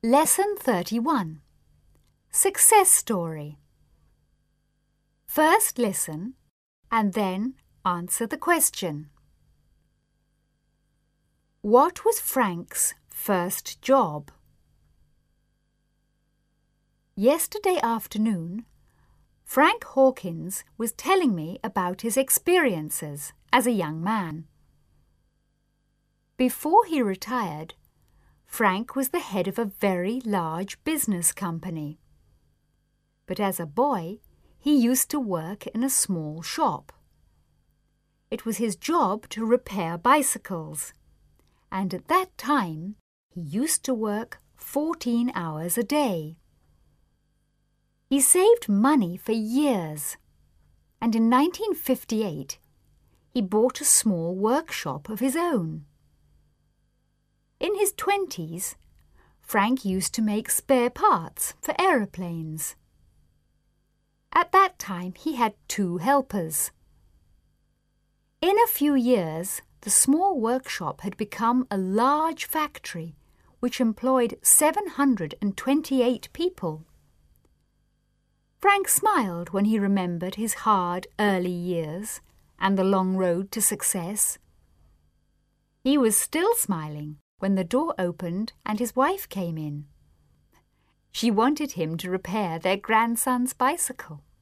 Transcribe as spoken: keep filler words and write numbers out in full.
Lesson thirty-one. Success Story. First listen and then answer the question. What was Frank's first job? Yesterday afternoon, Frank Hawkins was telling me about his experiences as a young man. Before he retired, Frank was the head of a very large business company. But as a boy, he used to work in a small shop. It was his job to repair bicycles, and at that time, he used to work fourteen hours a day. He saved money for years, and in nineteen fifty-eight, he bought a small workshop of his own. In his twenties, Frank used to make spare parts for aeroplanes. At that time, he had two helpers. In a few years, the small workshop had become a large factory which employed seven hundred twenty-eight people. Frank smiled when he remembered his hard early years and the long road to success. He was still smiling when the door opened and his wife came in. She wanted him to repair their grandson's bicycle.